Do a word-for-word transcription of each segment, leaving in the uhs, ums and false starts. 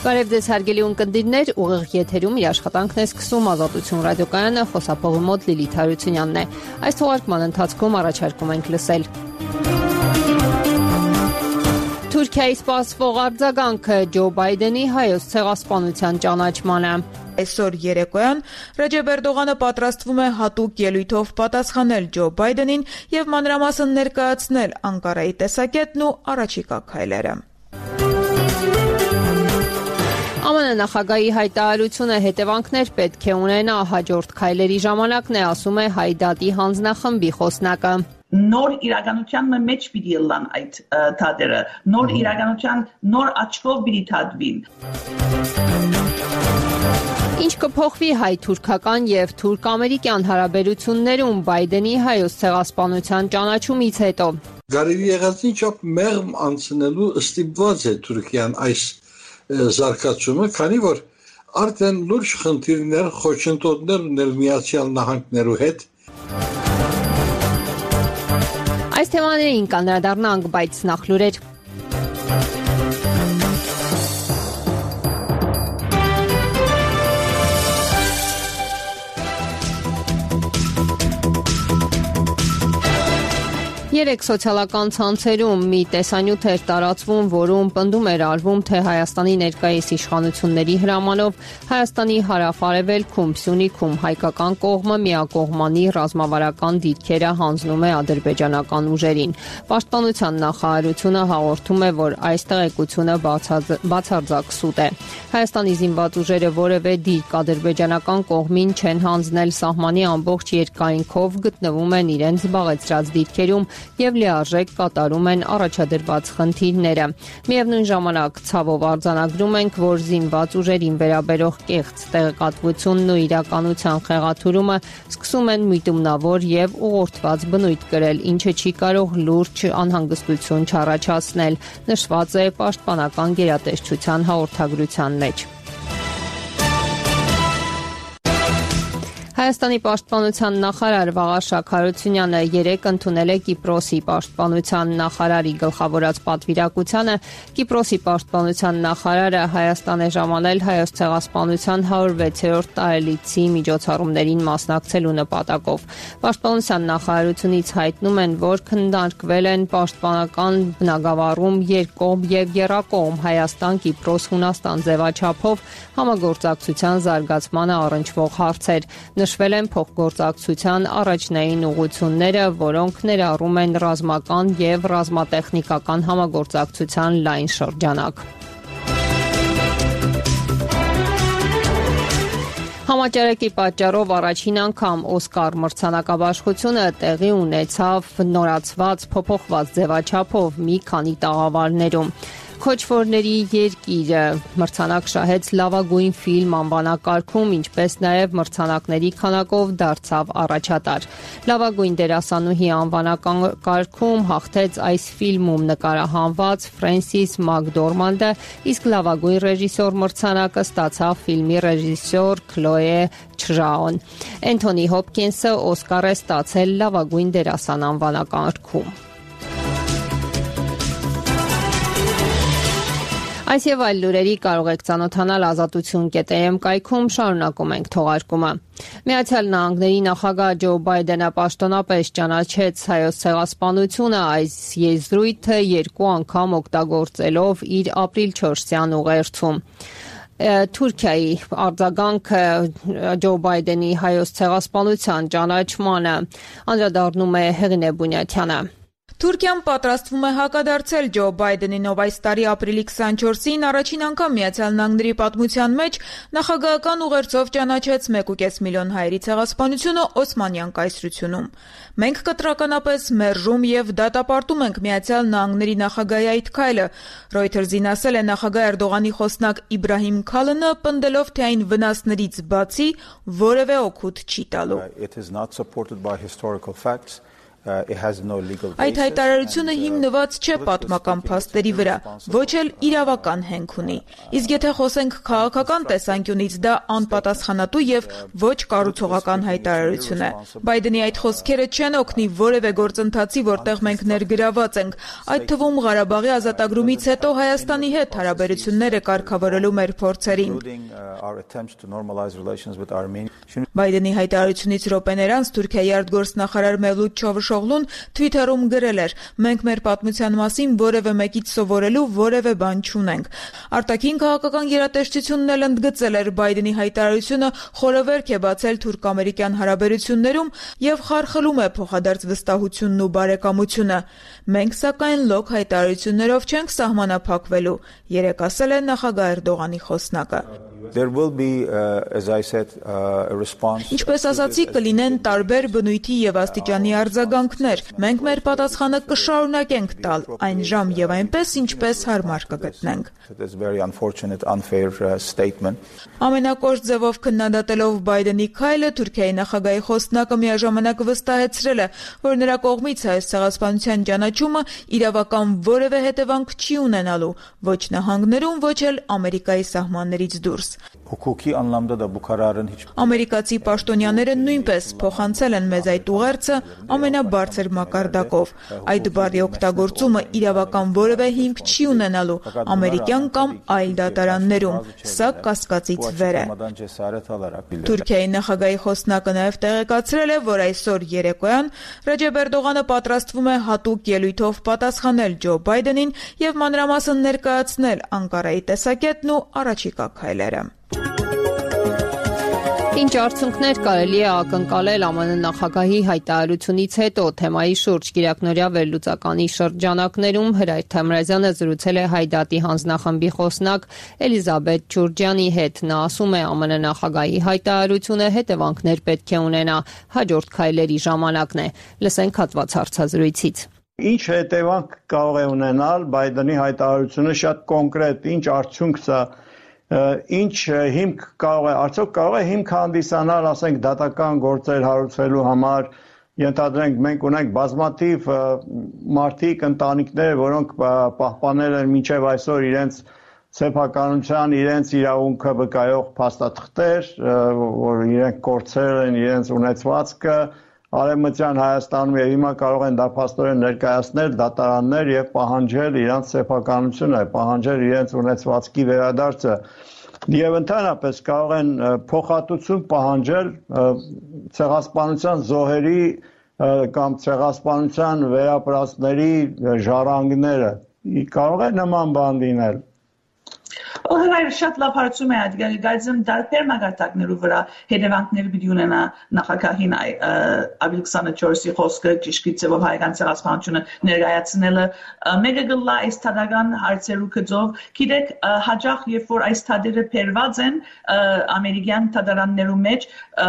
Բարև ձեզ հարգելի ունկնդիրներ, ուղիղ եթերում իր աշխատանքն է սկսում Ազատություն ռադիոկայանը, խոսափողի մոտ Լիլիթ Հարությունյանն է։ Այս թողարկման ընթացքում առաջարկում ենք լսել. Թուրքիայի սպասվող արձագանքը Ջո Բայդենի հայոց ցեղասպանության ճանաչմանը։ Այսօր երեկոյան Ռեջեփ Էրդողանը պատրաստվում է հատուկ ելույթով պատասխանել Ջո Բայդենին եւ մանրամասն ներկայացնել Անկարայի տեսակետն ու առաջիկա քայլերը։ ԱՄՆ նախագահի հայտարարությունը հետևանքներ պետք է ունենա, հաջորդ քայլերի ժամանակն է, ասում է Հայդատի հանձնախմբի խոսնակը։ Նոր իրականության մեջ պիտի լան այդ թադերը, նոր իրականության նոր աչքով պիտի թադվին։ Ինչ կփոխվի հայ-թուրքական եւ թուրք-ամերիկյան հարաբերություններում Բայդենի հայոց ցեղասպանության ճանաչումից հետո։ Գարելի եղածին չափ մեղմ անցնելու ստիպված է Թուրքիան այս զարգացումը, քանի որ արդեն լուրջ խնդիրներ, խոչընդոտներ ունել Միացյալ Նահանգներու հետ։ Այս թեմաներին կանդրադառնանք, բայց նախ լուրեր։ Երեք սոցիալական ցանցերում մի տեսանյութ էր տարածվում, որում պնդում էր արվում, թե Հայաստանի ներկայիս իշխանությունների հրամանով Հայաստանի հարավ-արևելքում Սյունիքում հայկական կողմը միակողմանի ռազմավարական դիրքերը հանձնում է ադրբեջանական ուժերին։ Պաշտպանության նախարարությունը հաղորդում է, որ այս տեղեկությունը բացարձակ սուտ է։ Հայաստանի զինված ուժերը որևէ դիրք ադրբեջանական կողմին չեն հանձնել, սահմանի ամբողջ երկայնքով գտնվում են իրենց զբաղեցրած դիրքերում եւ լիարժեք կատարում են առաջադրված խնդիրները։ Միևնույն ժամանակ ցավով արձանագրում ենք, որ զինված ուժերին վերաբերող կեղծ տեղեկատվությունն ու իրականության խեղաթյուրումը սկսում են միտումնավոր եւ ուղղորդված բնույթ կրել, ինչը չի կարող լուրջ անհանգստություն չառաջացնել, նշված է Պաշտպանական գերատեսչության հաղորդագրության մեջ։ Հայաստանի պաշտպանության նախարար Վաղարշակ Հարությունյանը երեկ ընդունել է Կիպրոսի պաշտպանության նախարարի գլխավորած պատվիրակությանը։ Կիպրոսի պաշտպանության նախարարը Հայաստան է ժամանել հայոց ցեղասպանության հարյուր վեցերորդ տարելիցի միջոցառումներին մասնակցելու նպատակով։ Պաշտպանության նախարարությունից հայտնում են, որ քննարկվել են պաշտպանական բնագավառում երկկողմ եւ եռակողմ Հայաստան-Կիպրոս-Հունաստան ձևաչափով համագործակցության զարգացմանը առնչվող հարցեր։ Նշվել են փոխգործակցության առաջնային ուղղությունները, որոնք ներառում են ռազմական եւ ռազմատեխնիկական համագործակցության լայն շրջանակ։ Համաճարակի պատճառով առաջին անգամ Օսկար մրցանակաբաշխությունը տեղի ունեցավ նորացված, փոփոխված ձևաչափով մի քանի տաղավարներում։ Քոչվորների երկիրը մրցանակ շահեց լավագույն ֆիլմ անվանակարգում, ինչպես նաև մրցանակների քանակով դարձավ առաջատար։ Լավագույն դերասանուհի անվանակարգում հաղթեց այս ֆիլմում նկարահանված Ֆրենսիս Մակդորմանդը, իսկ լավագույն ռեժիսոր մրցանակը ստացավ ֆիլմի ռեժիսոր Քլոե Չրաոն։ Էնթոնի Հոփքինսը Օսկար է ստացել լավագույն դերասան անվանակարգում։ Այս եւ այլ լուրերի կարող եք ծանոթանալ ազատություն կետ է էմ կայքում, շարունակում ենք թողարկումը։ Միացյալ Նահանգների նախագահ Ջո Բայդենը պաշտոնապես ճանաչեց հայոց ցեղասպանությունը, այս եզրույթը երկու անգամ օգտագործելով իր ապրիլ չորսյան ուղերձում։ Թուրքիայի արձագանքը Ջո Բայդենի հայոց ցեղասպանության ճանաչմանը, անդրադառնում է Հեղինե Բունյաթյանը։ Թուրքիան պատրաստվում է հակադարձել Ջո Բայդենին, ով այս տարի ապրիլի քսաներկուսին առաջին անգամ Միացյալ Նահանգների պատմության մեջ նախագահական ուղերձով ճանաչեց մեկ ու կես միլիոն հայերի ցեղասպանությունը Օսմանյան կայսրությունում։ Մենք կտրականապես մերժում եւ դատապարտում ենք Միացյալ Նահանգների նախագահի այդ քայլը, Reuters-ին ասել է նախագահ Էրդողանի խոսնակ Իբրահիմ Քալինը, պնդելով, թե այն վնասներից բացի որևէ օգուտ չի տալու։ Այդ հայտարարությունը հիմնված չէ պատմական փաստերի վրա, ոչ էլ իրավական հենք ունի։ Իսկ եթե խոսենք քաղաքական տեսանկյունից, դա անպատասխանատու եւ ոչ կառուցողական հայտարարություն է։ Բայդենի այդ խոսքերը չեն օգնի որևէ գործընթացի, որտեղ մենք ներգրաված ենք, այդ թվում Ղարաբաղի ազատագրումից հետո Հայաստանի հետ հարաբերությունները կարգավորելու մեր փորձերին։ Բայդենի հայտարարությունից րոպեներ անց Թուրքիայի արտգործնախարար Մևլութ Չավուշօղլուն Twitter-ում գրել էր. «Մենք մեր պատմության մասին որևէ մեկից սովորելու որևէ բան չունենք»։ Արտաքին քաղաքական գերատեսչությունն էլ ընդգծել էր Բայդենի հայտարարությունը խորովերք է բացել թուրք-ամերիկյան հարաբերություններում եւ խարխլում է փոխադարձ վստահությունն ու բարեկամությունը։ Մենք սակայն լոկ հայտարարություններով չենք սահմանափակվելու, երեկ ասել է նախագահ Էրդողանի խոսնակը։ Ինչպես ասացի, կլինեն տարբեր բնույթի եւ աստիճանի արձագանքներ։ Մենք մեր պատասխանը կշարունակենք տալ այն ժամ եւ այնպես, ինչպես հարմար կգտնենք։ Ամենակոշտ ձևով քննադատելով Բայդենի քայլը, Թուրքիայի նախագահի խոսնակը միաժամանակ վստահեցրել է, որ նրա կողմից այս ցեղասպանության ճանաչումը իրավական որևէ հետևանք չի ունենալու ոչ նահանգներում, ոչ էլ Ամերիկայի սահմաններից դուրս։ Ամերիկացի պաշտոնյաները նույնպես փոխանցել են մեզ այդ ուղերձը ամենաբարձր մակարդակով։ Այդ բառի օգտագործումը իրավական որևէ հիմք չի ունենալու ամերիկյան կամ այլ դատարաններում, սա կասկածից վեր է։ Թուրքիայի նախագահի խոսնակը նաև տեղեկացրել է, որ այսօր երեկոյան Ռեջեփ Էրդողանը պատրաստվում է հատուկ ելույթով պատասխանել Ջո Բայդենին եւ մանրամասն ներկայացնել Անկարայի տեսակետն ու առաջիկա քայլերը։ Ինչ արդյունքներ կարելի է ակնկալել ԱՄՆ նախագահի հայտարարությունից հետո թեմայի շուրջ Կիրակնօրյա վերլուծականի շրջանակներում Հրայր Թեմրազյանը զրուցել է Հայդատի հանձնախմբի խոսնակ Էլիզաբեթ Ջուրջյանի հետ։ Նա ասում է, ԱՄՆ նախագահի հայտարարությունը հետևանքներ պետք է ունենա, հաջորդ քայլերի ժամանակն է։ Լսենք հատված հարցազրույցից։ Ինչ հետևանք կարող է ունենալ Բայդենի հայտարարությունը, շատ կոնկրետ ինչ արդյունք սա ինչ հիմք կարող է, արդյոք կարող է հիմք հանդիսանալ, ասենք, դատական գործեր հարուցվելու համար, ենթադրենք մենք ունենք բազմաթիվ մարդիկ, ընտանիքներ, որոնք պահպանել են մինչև այսօր իրենց սեփականության, իրենց իրավունքը վկայող փաստաթղթեր, որ իրենք կորցրել են իրենց ունեցվածքը Արևմտյան Հայաստանում եւ հիմա կարող են դա փաստորեն ներկայացնել դատարաններ եւ պահանջել իրենց սեփականությունը, պահանջել իրենց ունեցվածքի վերադարձը եւ ընդհանրապես կարող են փոխհատուցում պահանջել ցեղասպանության զոհերի կամ ցեղասպանության վերապրածների ժառանգները։ Կարող է նման բան լինել։ Հրայր շատ լավ հարցում է, գայձեմ դարբեր մակարդակներու վրա հետևանքներ պիտի ունենա նախագահին ապրիլ քսաներկուսի խոսքը ճիշտ ձևով հայկական ցեղասպանությունը ներկայացնելը։ Մեկը գլա այս թադական հարցերու գծով, գիտեք, հաջող երբ որ այս թադերը բերված են ամերիկյան թադարաններու մեջ,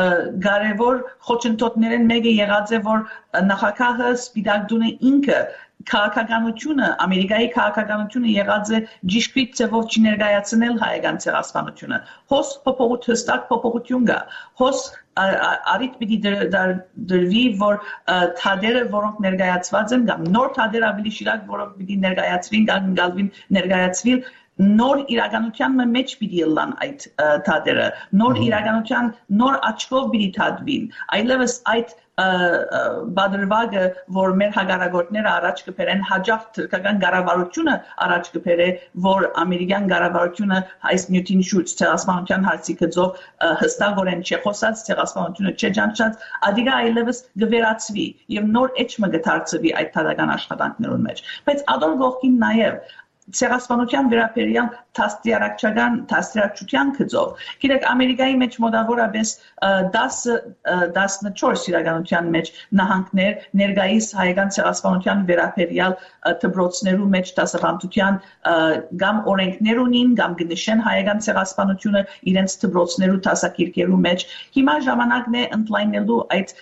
կարևոր խոչընդոտներն մեկը եղած է, որ նախագահը սպիտակ դունը ինքը քաղաքականությունը, Ամերիկայի քաղաքականությունը եղած է ճիշտ ձևով չներկայացնել հայկական ցեղասպանությունը։ Հոս փոփոխություն, հստակ փոփոխություն կա։ Հոս արիտ պիտի դրվի, որ թադերը, որոնք ներկայացված են, կամ նոր թադեր ավելի շիրակ, որոնք պիտի ներկայացվին, կամ գալվին ներկայացվիլ, նոր իրականության մեջ պիտի լան այդ թադերը, նոր իրականության նոր աչքով պիտի թադվին։ Այլևս այդ բادرվագը, որ մեր հագարագործները առաջ կբերեն հաջող թուրքական կառավարությունը առաջ կբերե, որ ամերիկյան կառավարությունը այս նյութին շուրջ ցեղասպանության հարցի գծով հստակորեն չխոսած, ցեղասպանությունը չջանչած, ադիգա այլևս գվերացվի եւ նոր էջը կդարձվի այդ թադական աշխատանքներուն մեջ։ Բայց ադոր գողքին նաեւ ցեղասպանության վերաբերյալ տասնյակական տասնյակության գծով։ Գիտեք, Ամերիկայի մեջ մոտավորապես տասնչորս իրականության մեջ նահանգներ ներկայիս հայկական ցեղասպանության վերաբերյալ դպրոցներու մեջ դասավանդության կամ օրենքներ ունին, կամ գնշեն հայկական ցեղասպանությունը իրենց դպրոցներու դասակիրքերու մեջ։ Հիմա ժամանակն է ընդլայնելու այդ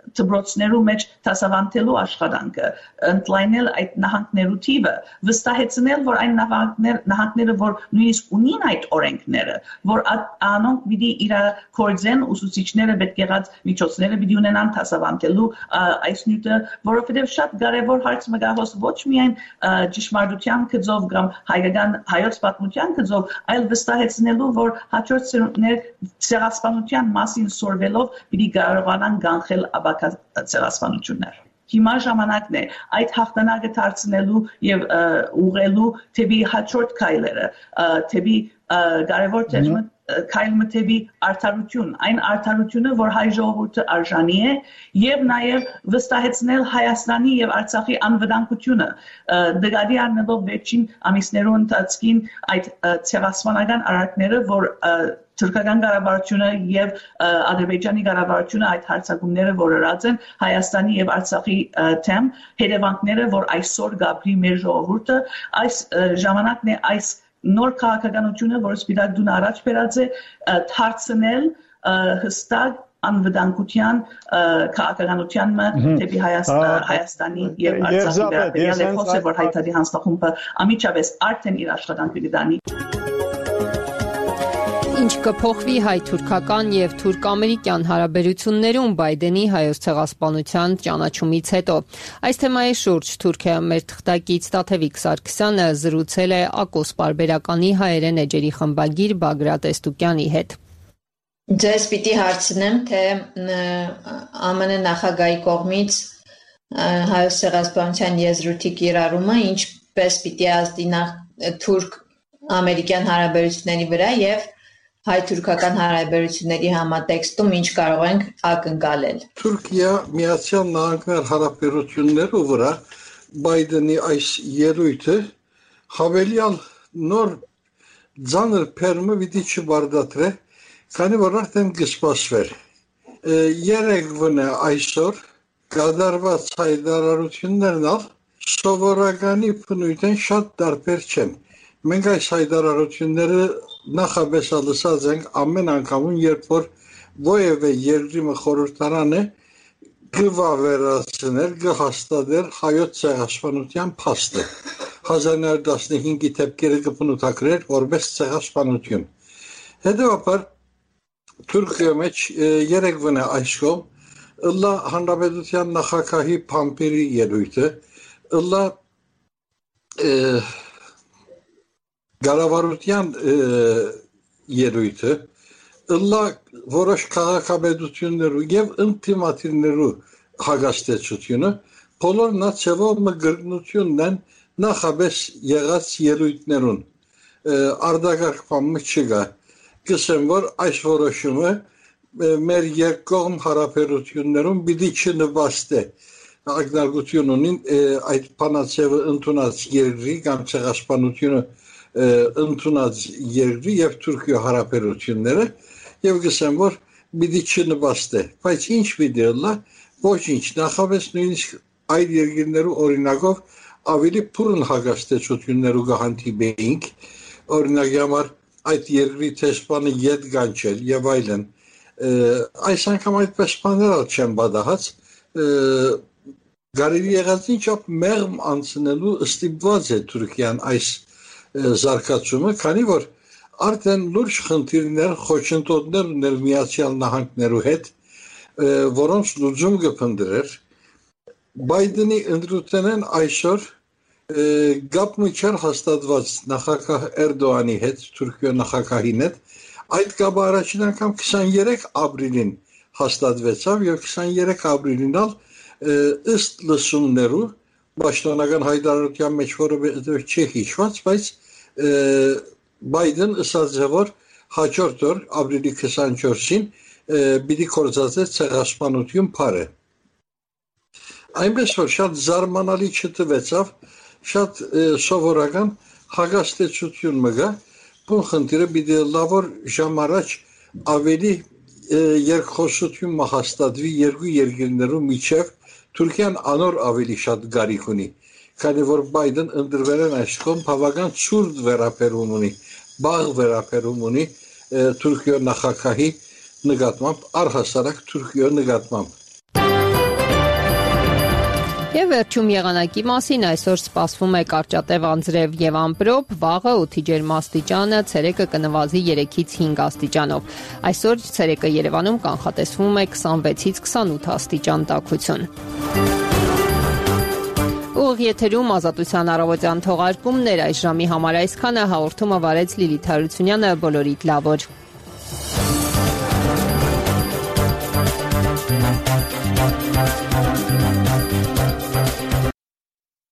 դպրոցներու մեջ դասավանդելու աշխատանքը, ընդլայնել այդ նահանգներու թիվը, վստահեցնել վստահեցնել, որ այն նահանգները, որ նույնիսկ ունին այդ օրենքները, որ անոնք պիտի իրագործեն, ուսուցիչները պետք եղած միջոցները պիտի ունենան դասավանդելու այս նյութը, որովհետև շատ կարևոր հարց մգահոս ոչ միայն ճշմարտության գծով կամ հայկական հայոց պատմության գծով, այլ վստահեցնելու, որ հաջորդ սերունդներ ցեղասպանության մասին սորվելով պիտի կարողանան կանխել ապակա ցեղասպանություններ։ Հիմա ժամանակն է այդ հաղթանակը դարձնելու եւ ուղղելու թեպի հաջորդ քայլերը, թեպի կարևոր թեժը քայլը թեպի արդարություն, այն արդարությունը, որ հայ ժողովուրդը արժանի է, եւ նաեւ վստահեցնել Հայաստանի եւ Արցախի անվտանգությունը, դգադի առնելով վերջին ամիսներու ընթացքին այդ ցեղասպանական արարքները, որ Թուրքական կառավարությունը եւ Ադրբեջանի կառավարությունը այդ հարցակումները որորած են Հայաստանի եւ Արցախի թեմ հետևանքները, որ այսօր գաբրի մեր ժողովուրդը, այս ժամանակն է այս նոր քաղաքականությունը, որը սպիտակ դուն առաջ բերած է, դարձնել հստակ անվտանգության քաղաքականության դեպի Հայաստանի եւ Արցախի վերաբերյալ խոսքը, որ հայտարարի հանձնախումբը ամիջապես արդեն իր աշխատանքը կդանի։ Ինչ կփոխվի հայ-թուրքական եւ թուրք-ամերիկյան հարաբերություններում Բայդենի հայոց ցեղասպանության ճանաչումից հետո։ Այս թեմայի շուրջ Թուրքիա մեր թղթակից Տաթևիկ Սարգսյանը զրուցել է Ակոս պարբերականի հայերեն էջերի խմբագիր Բագրատ Էստուկյանի հետ։ Ձեզ պիտի հարցնեմ, թե ԱՄՆ նախագահի կողմից հայոց ցեղասպանության եզրույթի կիրառումը ինչպես պիտի ազդի թուրք-ամերիկյան հարաբերությունների վրա եւ հայ-թուրքական հարաբերությունների համատեքստում ինչ կարող ենք ակնկալել։ Թուրքիա Միացյալ Նահանգներ հարաբերություններու վրա Բայդենի այս ելույթը հավելյալ նոր ձանր փերմը պիտի չբարդատրե, քանի որ արդեն կսպասվեր։ Երեքվն է այսօր կատարված հայտարարություններն ալ սովորականի բնույթեն շատ տարբեր չեն։ Մենք այս հայտարարությունները նախապես ալսած ենք ամեն անգամում, երբ որ ովևէ երկրի խորհրդարանը գվավերացնել, գհաստատել հայոց ցեղասպանության փաստը։ հազար նոյ հարյուր տասնհինգի թեփքերը կփնութագրեր որպես ցեղասպանություն։ Հետևաբար Թուրքիա մեջ երեքվն է այսքոմ ըլլա հանրապետության նախագահի փամփերի ելույթը, ըլլա Գարավարության ելույթը, ըլլա որոշ քաղաքապետություններու եւ ինտիմատիվներու հագաստեցությունը, բոլոր նացիոնալ մգրտնությունն են նախապես եղած ելույթներուն արդագարգմանը չկա։ Կսեմ, որ այս որոշումը մեր երկկողմ հարաբերություններում պիտի չնվաստե ակնարկություն ունին այդ բանացիվը ընդունած երկրի կամ ցեղասպանությունը ընդունած երկրի եւ Թուրքիա հարաբերությունները եւ գսեմ, որ պիտի չնվաստե, բայց ինչ պիտի լա, ոչինչ, նախապես նույնիսկ այդ երկրներու օրինակով ավելի փուրն հագաստեցություններու կհանդիպեինք, օրինակի համար այդ երկրի տեսփանը ետ գանչել եւ այլն։ Այս անգամ այդպես բաներ չեն բադահած, գարելի եղած ինչով մեղմ անցնելու ստիպված է Թուրքիան այս զարգացումը, քանի որ արդեն լուրջ խնդիրներ, խոչընդոտներ ուներ Միացյալ Նահանգներու հետ, որոնց լուծում կփնտրեր։ Բայդենի ընդրութենեն այսօր գապը չեր հաստատված նախագահ Էրդողանի հետ, Թուրքիա նախագահին հետ, այդ կապը առաջին անգամ քսաներեք ապրիլին հաստատվեցավ եւ քսաներեք ապրիլին ալ ըստ լսումներու Պաշտոնական հայտարարության մեջ որը չի հիշված, բայց Բայդեն ասաց է, որ հաջորդ օր ապրիլի քսանչորսին պիտի կործածե ցեղասպանություն փարը։ Այնպես որ շատ զարմանալի չտվեցավ, շատ սովորական հագաստեցություն մգա, բուն խնդիրը պիտի լա, որ ժամ առաջ ավելի երկխոսություն մահաստատվի երկու երկրներու միջև Թուրքիան անոր ավելի շատ գարիք ունի, քանի որ Բայդեն ընդրվել են այսքան բավական ցուրտ վերաբերում ունի, բաղ վերաբերում ունի Թուրքիա նախագահի նկատմամբ, առհասարակ Թուրքիա նկատմամբ։ Եվ վերջում եղանակի մասին այսօր սպասվում է կարճատև անձրև եւ ամպրոպ, վաղը օդի ջերմաստիճանը ցերեկը կնվազի երեքից հինգ աստիճանով։ Այսօր ցերեկը Երևանում կանխատեսվում է քսանվեցից քսանութ աստիճան տաքություն։ Ուղիղ եթերում Ազատության առավոտյան թողարկումներ այս ժամի համար այսքանը, հաղորդումը վարեց Լիլիթ Հարությունյանը, բոլորիդ լավ օր։